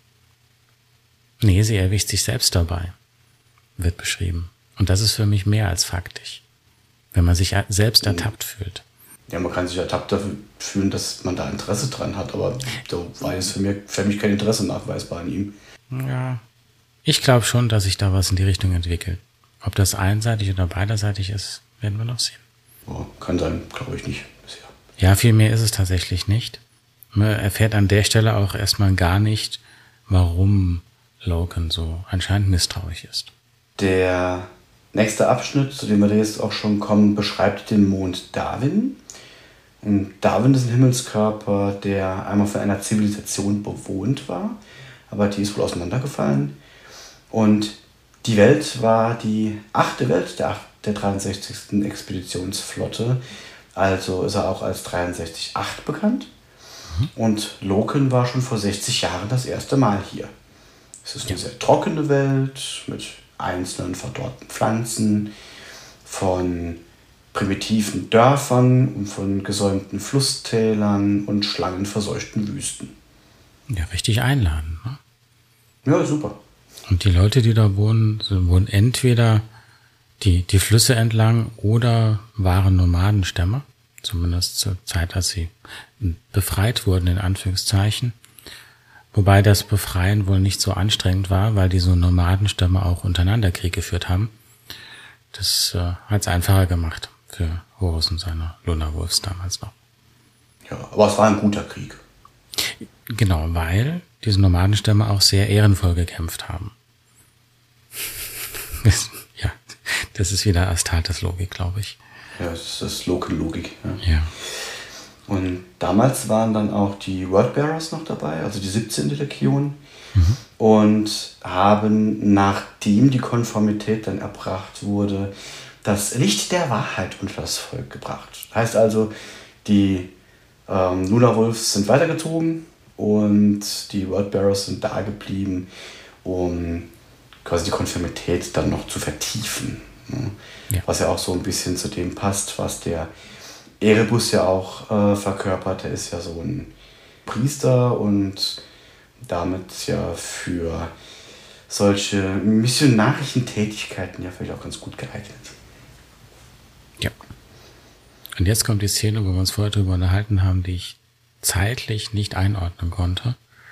Nee, sie erwischt sich selbst dabei, wird beschrieben. Und das ist für mich mehr als faktisch, wenn man sich selbst ertappt fühlt. Ja, man kann sich ertappt dafür fühlen, dass man da Interesse dran hat, aber so war es für mich kein Interesse nachweisbar an ihm. Ja, ich glaube schon, dass sich da was in die Richtung entwickelt. Ob das einseitig oder beiderseitig ist, werden wir noch sehen. Oh, kann sein, glaube ich nicht bisher. Ja, viel mehr ist es tatsächlich nicht. Man erfährt an der Stelle auch erstmal gar nicht, warum Loken so anscheinend misstrauisch ist. Der nächste Abschnitt, zu dem wir jetzt auch schon kommen, beschreibt den Mond Darwin. Und Darwin ist ein Himmelskörper, der einmal von einer Zivilisation bewohnt war, aber die ist wohl auseinandergefallen. Und die Welt war die 8. Welt der 63. Expeditionsflotte. Also ist er auch als 63-8 bekannt. Und Loken war schon vor 60 Jahren das erste Mal hier. Es ist eine sehr trockene Welt mit einzelnen verdorrten Pflanzen, von primitiven Dörfern und von gesäumten Flusstälern und schlangenverseuchten Wüsten. Ja, richtig einladen. Ne? Ja, super. Und die Leute, die da wohnen entweder die Flüsse entlang oder waren Nomadenstämme, zumindest zur Zeit, als sie befreit wurden, in Anführungszeichen. Wobei das Befreien wohl nicht so anstrengend war, weil diese Nomadenstämme auch untereinander Krieg geführt haben. Das hat es einfacher gemacht für Horus und seine Lunarwolves damals noch. Ja, aber es war ein guter Krieg. Genau, weil diese Nomadenstämme auch sehr ehrenvoll gekämpft haben. Ja, das ist wieder Astartes Logik, glaube ich. Ja, das ist Loken-Logik. Ja. Und damals waren dann auch die Wordbearers noch dabei, also die 17. Legion. Und haben, nachdem die Konformität dann erbracht wurde, das Licht der Wahrheit unter das Volk gebracht. Heißt also, die Lunarwolves sind weitergezogen und die Wordbearers sind da geblieben, um quasi die Konformität dann noch zu vertiefen. Ne? Ja. Was ja auch so ein bisschen zu dem passt, was der Erebus ja auch verkörpert. Er ist ja so ein Priester und damit ja für solche missionarischen Tätigkeiten ja vielleicht auch ganz gut geeignet. Ja. Und jetzt kommt die Szene, wo wir uns vorher darüber unterhalten haben, die ich zeitlich nicht einordnen konnte,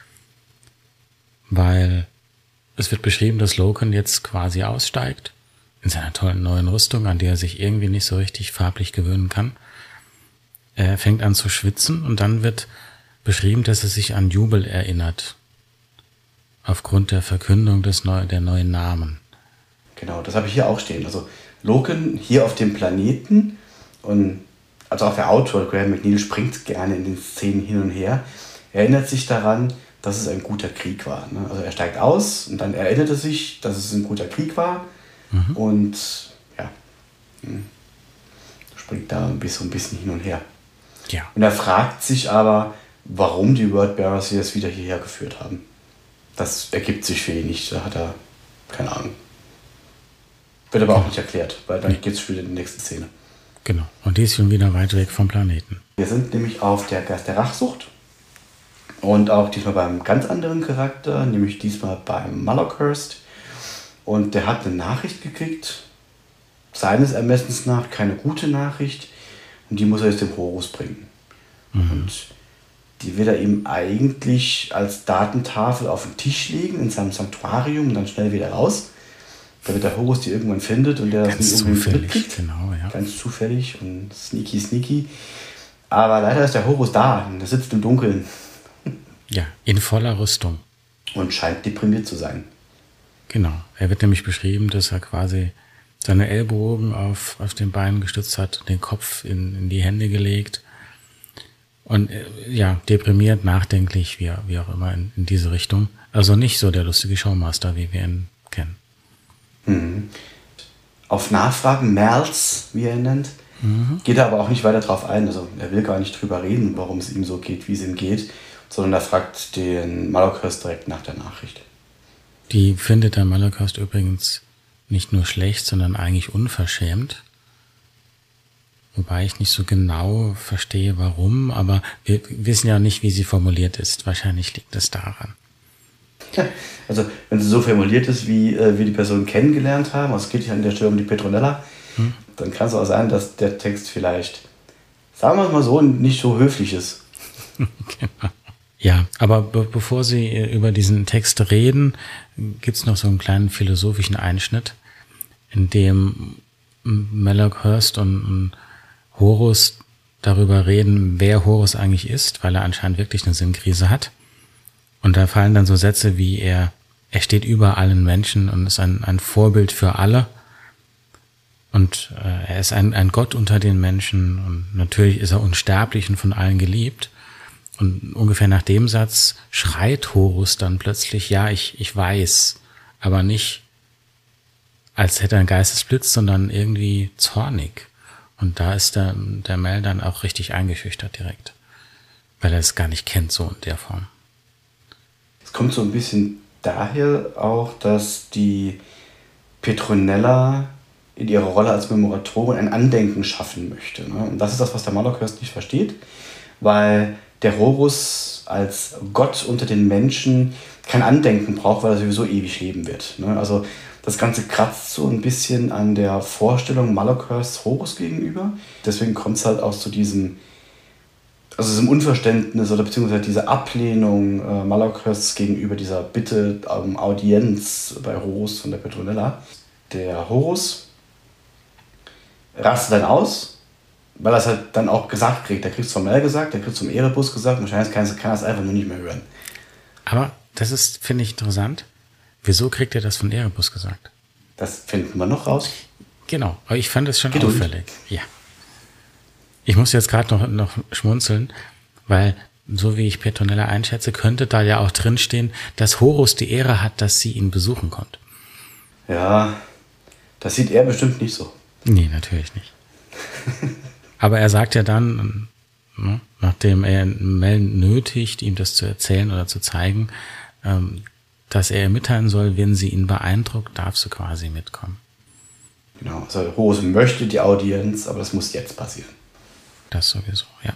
weil es wird beschrieben, dass Loken jetzt quasi aussteigt in seiner tollen neuen Rüstung, an die er sich irgendwie nicht so richtig farblich gewöhnen kann. Er fängt an zu schwitzen und dann wird beschrieben, dass er sich an Jubel erinnert, aufgrund der Verkündung der neuen Namen. Genau, das habe ich hier auch stehen. Also Loken hier auf dem Planeten und also auch der Autor Graham McNeill springt gerne in den Szenen hin und her, erinnert sich daran, dass es ein guter Krieg war. Ne? Also er steigt aus und dann erinnert er sich, dass es ein guter Krieg war und ja, springt da ein bisschen hin und her. Ja. Und er fragt sich aber, warum die Wordbearers sie jetzt wieder hierher geführt haben. Das ergibt sich für ihn nicht, da hat er keine Ahnung. Wird aber auch nicht erklärt, weil dann geht es schon wieder in die nächste Szene. Genau, und die ist schon wieder weit weg vom Planeten. Wir sind nämlich auf der Geist der Rachsucht Und auch diesmal beim ganz anderen Charakter, nämlich diesmal beim Malachhurst. Und der hat eine Nachricht gekriegt, seines Ermessens nach keine gute Nachricht. Und die muss er jetzt dem Horus bringen. Und die will er ihm eigentlich als Datentafel auf den Tisch legen in seinem Sanktuarium und dann schnell wieder raus, damit der Horus die irgendwann findet und der das nicht unbedingt mitkriegt. Genau, ja. Ganz zufällig und sneaky. Aber leider ist der Horus da und der sitzt im Dunkeln. Ja, in voller Rüstung. Und scheint deprimiert zu sein. Genau. Er wird nämlich beschrieben, dass er quasi seine Ellbogen auf den Beinen gestützt hat, den Kopf in die Hände gelegt. Und ja, deprimiert, nachdenklich, wie auch immer in diese Richtung. Also nicht so der lustige Showmaster, wie wir ihn kennen. Mhm. Auf Nachfragen, Merls, wie er ihn nennt, geht er aber auch nicht weiter drauf ein. Also er will gar nicht drüber reden, warum es ihm so geht, wie es ihm geht, sondern er fragt den Malachhurst direkt nach der Nachricht. Die findet der Malachhurst übrigens nicht nur schlecht, sondern eigentlich unverschämt. Wobei ich nicht so genau verstehe, warum, aber wir wissen ja nicht, wie sie formuliert ist. Wahrscheinlich liegt es daran. Also, wenn sie so formuliert ist, wie wir die Person kennengelernt haben, also es geht ja an der Stelle um die Petronella, dann kann es auch sein, dass der Text vielleicht, sagen wir es mal so, nicht so höflich ist. Genau. Ja, aber bevor Sie über diesen Text reden, gibt es noch so einen kleinen philosophischen Einschnitt, in dem Malachhurst und Horus darüber reden, wer Horus eigentlich ist, weil er anscheinend wirklich eine Sinnkrise hat. Und da fallen dann so Sätze wie er steht über allen Menschen und ist ein Vorbild für alle. Und er ist ein Gott unter den Menschen und natürlich ist er unsterblich und von allen geliebt. Und ungefähr nach dem Satz schreit Horus dann plötzlich, ja, ich weiß, aber nicht als hätte er einen Geistesblitz, sondern irgendwie zornig. Und da ist der Mel dann auch richtig eingeschüchtert direkt, weil er es gar nicht kennt, so in der Form. Es kommt so ein bisschen daher auch, dass die Petronella in ihrer Rolle als Memoratorin ein Andenken schaffen möchte. Ne? Und das ist das, was der Malachhurst nicht versteht, weil der Horus als Gott unter den Menschen kein Andenken braucht, weil er sowieso ewig leben wird. Ne? Also das Ganze kratzt so ein bisschen an der Vorstellung Malachhursts Horus gegenüber. Deswegen kommt es halt auch zu diesem Unverständnis oder beziehungsweise diese Ablehnung Malachhursts gegenüber dieser Bitte um Audienz bei Horus von der Petronella. Der Horus rastet dann aus, weil er es halt dann auch gesagt kriegt. Der kriegt es vom Mel gesagt, der kriegt es vom Erebus gesagt und wahrscheinlich kann er es einfach nur nicht mehr hören. Aber das ist, finde ich, interessant. Wieso kriegt er das von Erebus gesagt? Das finden wir noch raus. Genau, aber ich fand es schon auffällig. Ja. Ich muss jetzt gerade noch schmunzeln, weil so wie ich Petronella einschätze, könnte da ja auch drinstehen, dass Horus die Ehre hat, dass sie ihn besuchen konnte. Ja, das sieht er bestimmt nicht so. Nee, natürlich nicht. Aber er sagt ja dann, nachdem er Mel nötigt, ihm das zu erzählen oder zu zeigen, dass er mitteilen soll, wenn sie ihn beeindruckt, darf sie quasi mitkommen. Genau, also Horus möchte die Audienz, aber das muss jetzt passieren. Das sowieso, ja.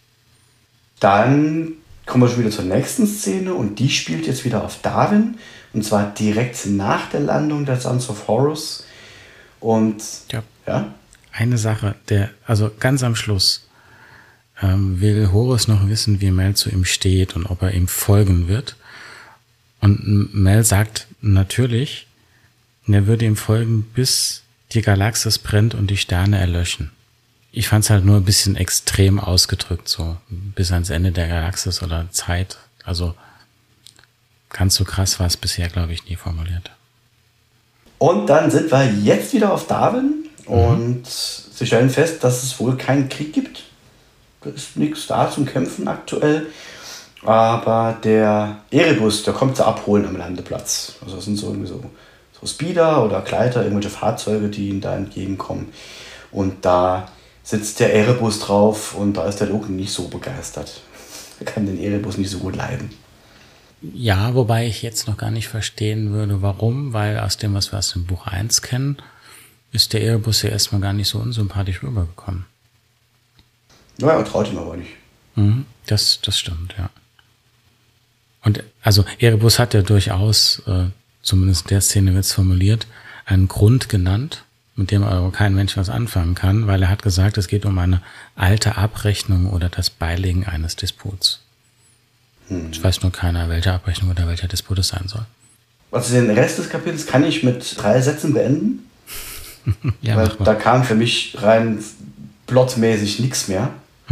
Dann kommen wir schon wieder zur nächsten Szene und die spielt jetzt wieder auf Darwin und zwar direkt nach der Landung der Sons of Horus. Und ja? Eine Sache, also ganz am Schluss will Horus noch wissen, wie Mel zu ihm steht und ob er ihm folgen wird. Und Mel sagt natürlich, er würde ihm folgen, bis die Galaxis brennt und die Sterne erlöschen. Ich fand es halt nur ein bisschen extrem ausgedrückt, so bis ans Ende der Galaxis oder Zeit. Also ganz so krass war es bisher, glaube ich, nie formuliert. Und dann sind wir jetzt wieder auf Darwin und sie stellen fest, dass es wohl keinen Krieg gibt. Da ist nichts da zum Kämpfen aktuell. Aber der Erebus, der kommt zu abholen am Landeplatz. Also das sind so irgendwie so Speeder oder Gleiter, irgendwelche Fahrzeuge, die ihnen da entgegenkommen. Und da sitzt der Erebus drauf und da ist der Loki nicht so begeistert. Er kann den Erebus nicht so gut leiden. Ja, wobei ich jetzt noch gar nicht verstehen würde, warum, weil aus dem, was wir aus dem Buch 1 kennen, ist der Erebus ja erstmal gar nicht so unsympathisch rübergekommen. Ja, er traut ihm aber nicht. Das stimmt, ja. Und also Erebus hat ja durchaus, zumindest in der Szene wird es formuliert, einen Grund genannt, mit dem aber kein Mensch was anfangen kann, weil er hat gesagt, es geht um eine alte Abrechnung oder das Beilegen eines Disputs. Ich weiß nur keiner, welche Abrechnung oder welcher Disput es sein soll. Also den Rest des Kapitels kann ich mit 3 Sätzen beenden. Ja, weil da kam für mich rein plotmäßig nichts mehr.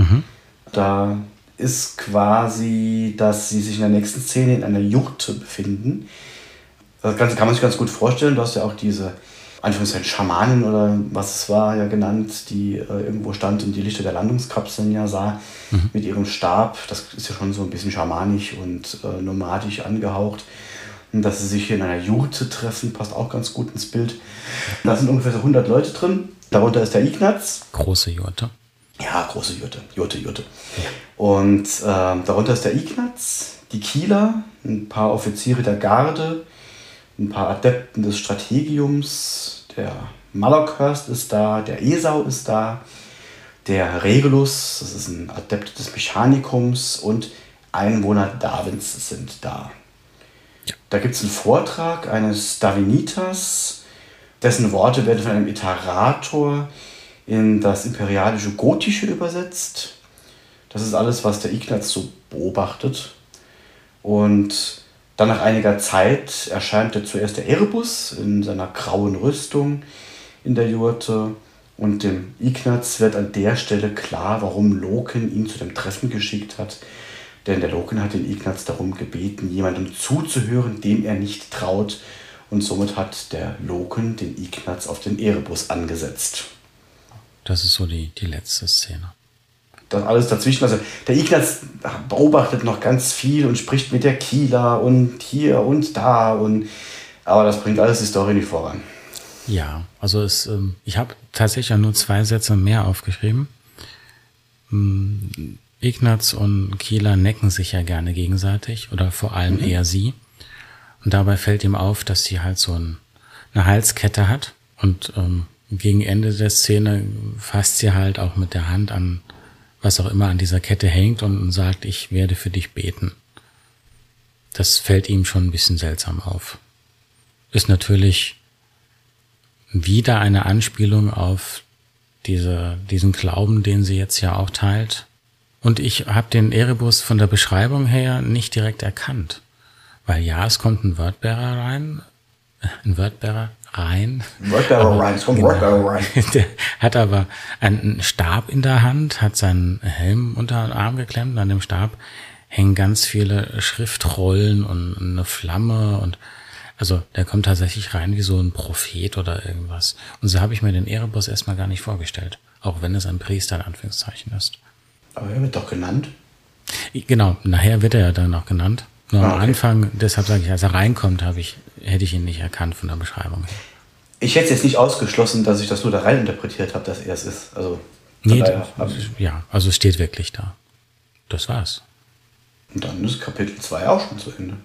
Da ist quasi, dass sie sich in der nächsten Szene in einer Jurte befinden. Das Ganze kann man sich ganz gut vorstellen. Du hast ja auch diese Anführungszeichen Schamanin oder was es war ja genannt, die irgendwo stand und die Lichter der Landungskapseln ja sah mit ihrem Stab. Das ist ja schon so ein bisschen schamanisch und nomadisch angehaucht. Und dass sie sich hier in einer Jurte treffen, passt auch ganz gut ins Bild. Da sind ungefähr so 100 Leute drin. Darunter ist der Ignaz. Große Jurte. Ja, große Jurte. Ja. Und darunter ist der Ignaz, die Kieler, ein paar Offiziere der Garde, ein paar Adepten des Strategiums, der Malokhurst ist da, der Esau ist da, der Regulus, das ist ein Adept des Mechanikums und Einwohner Darwins sind da. Ja. Da gibt es einen Vortrag eines Davinitas, dessen Worte werden von einem Iterator in das imperialische Gotische übersetzt. Das ist alles, was der Ignaz so beobachtet. Und dann nach einiger Zeit erscheint zuerst der Erebus in seiner grauen Rüstung in der Jurte. Und dem Ignaz wird an der Stelle klar, warum Loken ihn zu dem Treffen geschickt hat. Denn der Loken hat den Ignaz darum gebeten, jemandem zuzuhören, dem er nicht traut. Und somit hat der Loken den Ignaz auf den Erebus angesetzt. Das ist so die letzte Szene. Das alles dazwischen. Also der Ignaz beobachtet noch ganz viel und spricht mit der Kieler und hier und da. Aber das bringt alles die Story nicht voran. Ja, also ich habe tatsächlich nur 2 Sätze mehr aufgeschrieben. Ignaz und Kieler necken sich ja gerne gegenseitig oder vor allem eher sie. Und dabei fällt ihm auf, dass sie halt so eine Halskette hat. Und gegen Ende der Szene fasst sie halt auch mit der Hand an, was auch immer an dieser Kette hängt und sagt, ich werde für dich beten. Das fällt ihm schon ein bisschen seltsam auf. Ist natürlich wieder eine Anspielung auf diesen Glauben, den sie jetzt ja auch teilt. Und ich habe den Erebus von der Beschreibung her nicht direkt erkannt. Weil ja, es kommt ein Wordbearer rein. Der hat aber einen Stab in der Hand, hat seinen Helm unter den Arm geklemmt. An dem Stab hängen ganz viele Schriftrollen und eine Flamme. Und also der kommt tatsächlich rein wie so ein Prophet oder irgendwas. Und so habe ich mir den Erebus erstmal gar nicht vorgestellt. Auch wenn es ein Priester in Anführungszeichen ist. Aber er wird doch genannt. Genau, nachher wird er ja dann auch genannt. Nur am Anfang, deshalb sage ich, als er reinkommt, hätte ich ihn nicht erkannt von der Beschreibung her. Ich hätte jetzt nicht ausgeschlossen, dass ich das nur da rein interpretiert habe, dass er es ist. Also, nee, also es steht wirklich da. Das war's. Und dann ist Kapitel 2 auch schon zu Ende.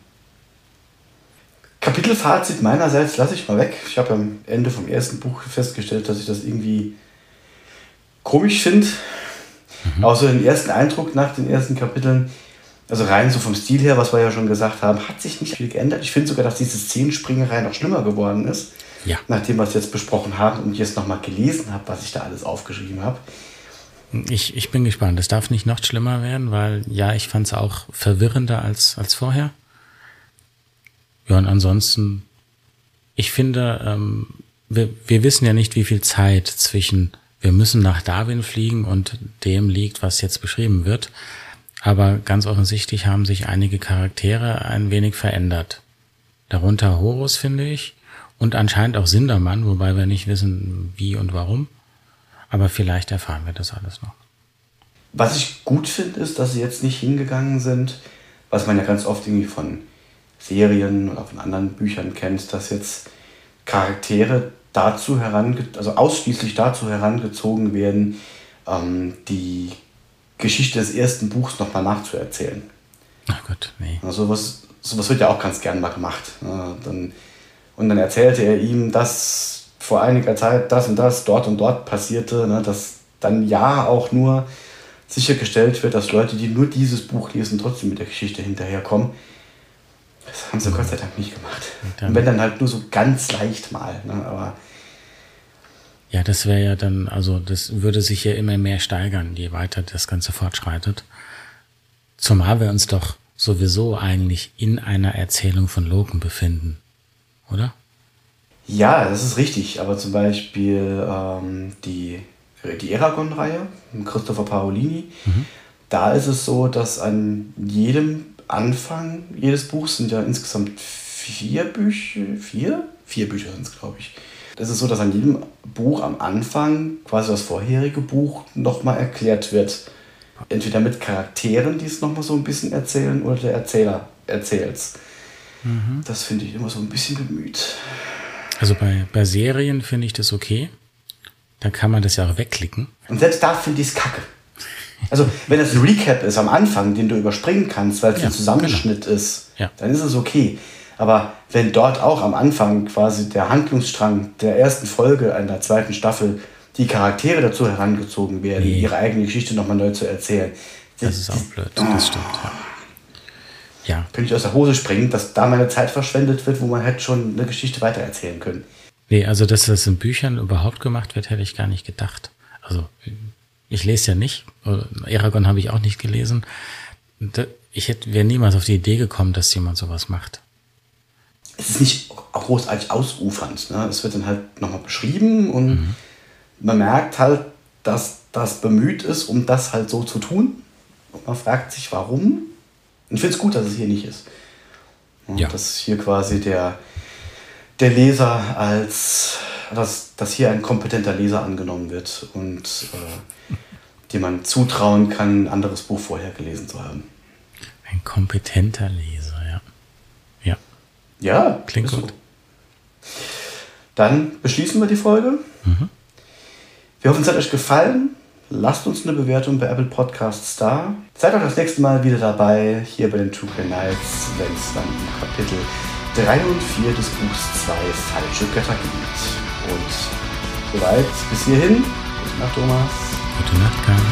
Kapitelfazit meinerseits lasse ich mal weg. Ich habe am Ende vom ersten Buch festgestellt, dass ich das irgendwie komisch finde. Außer den ersten Eindruck nach den ersten Kapiteln. Also rein so vom Stil her, was wir ja schon gesagt haben, hat sich nicht viel geändert. Ich finde sogar, dass diese Szenenspringerei noch schlimmer geworden ist. Ja. Nachdem wir es jetzt besprochen haben und jetzt nochmal gelesen habe, was ich da alles aufgeschrieben habe. Ich bin gespannt. Es darf nicht noch schlimmer werden, weil ja, ich fand es auch verwirrender als vorher. Ja, und ansonsten, ich finde, wir wissen ja nicht, wie viel Zeit zwischen wir müssen nach Darwin fliegen und dem liegt, was jetzt beschrieben wird. Aber ganz offensichtlich haben sich einige Charaktere ein wenig verändert. Darunter Horus, finde ich, und anscheinend auch Sindermann, wobei wir nicht wissen, wie und warum. Aber vielleicht erfahren wir das alles noch. Was ich gut finde, ist, dass sie jetzt nicht hingegangen sind, was man ja ganz oft irgendwie von Serien oder von anderen Büchern kennt, dass jetzt Charaktere ausschließlich dazu herangezogen werden, die Geschichte des ersten Buchs nochmal nachzuerzählen. Ach Gott, nee. Also sowas wird ja auch ganz gern mal gemacht. Und dann erzählte er ihm, dass vor einiger Zeit das und das dort und dort passierte, dass dann ja auch nur sichergestellt wird, dass Leute, die nur dieses Buch lesen, trotzdem mit der Geschichte hinterherkommen. Das haben sie Gott sei Dank nicht gemacht. Und wenn dann halt nur so ganz leicht mal. Ne? Aber ja, das wäre ja dann, also das würde sich ja immer mehr steigern, je weiter das Ganze fortschreitet. Zumal wir uns doch sowieso eigentlich in einer Erzählung von Loken befinden, oder? ja, das ist richtig. Aber zum Beispiel die Eragon-Reihe, Christopher Paolini, da ist es so, dass an jedem Anfang jedes Buchs sind ja insgesamt 4 Bücher. 4 Bücher sind es, glaube ich. Das ist so, dass an jedem Buch am Anfang quasi das vorherige Buch nochmal erklärt wird. Entweder mit Charakteren, die es nochmal so ein bisschen erzählen, oder der Erzähler erzählt's. Das finde ich immer so ein bisschen bemüht. Also bei Serien finde ich das okay. Da kann man das ja auch wegklicken. Und selbst da finde ich es kacke. Also, wenn das ein Recap ist am Anfang, den du überspringen kannst, weil es ein Zusammenschnitt ist, dann ist es okay. Aber wenn dort auch am Anfang quasi der Handlungsstrang der ersten Folge einer zweiten Staffel die Charaktere dazu herangezogen werden, ihre eigene Geschichte nochmal neu zu erzählen. Das ist auch blöd, das stimmt, ja. Könnte ich aus der Hose springen, dass da meine Zeit verschwendet wird, wo man hätte schon eine Geschichte weitererzählen können. Nee, also dass das in Büchern überhaupt gemacht wird, hätte ich gar nicht gedacht. Also ich lese ja nicht, Eragon habe ich auch nicht gelesen. Ich wäre niemals auf die Idee gekommen, dass jemand sowas macht. Es ist nicht großartig ausufernd. Ne? Es wird dann halt nochmal beschrieben und man merkt halt, dass das bemüht ist, um das halt so zu tun. Und man fragt sich, warum. Und ich finde es gut, dass es hier nicht ist. Und dass hier quasi der Leser als, dass hier ein kompetenter Leser angenommen wird und dem man zutrauen kann, ein anderes Buch vorher gelesen zu haben. Ein kompetenter Leser, ja. Ja, klingt gut. So. Dann beschließen wir die Folge. Wir hoffen, es hat euch gefallen. Lasst uns eine Bewertung bei Apple Podcasts da. Seid auch das nächste Mal wieder dabei, hier bei den True Crime Nights, wenn es dann um Kapitel 3 und 4 des Buchs 2 Falsche Götter geht. Und soweit bis hierhin. Gute Nacht, Thomas. Gute Nacht, Karl.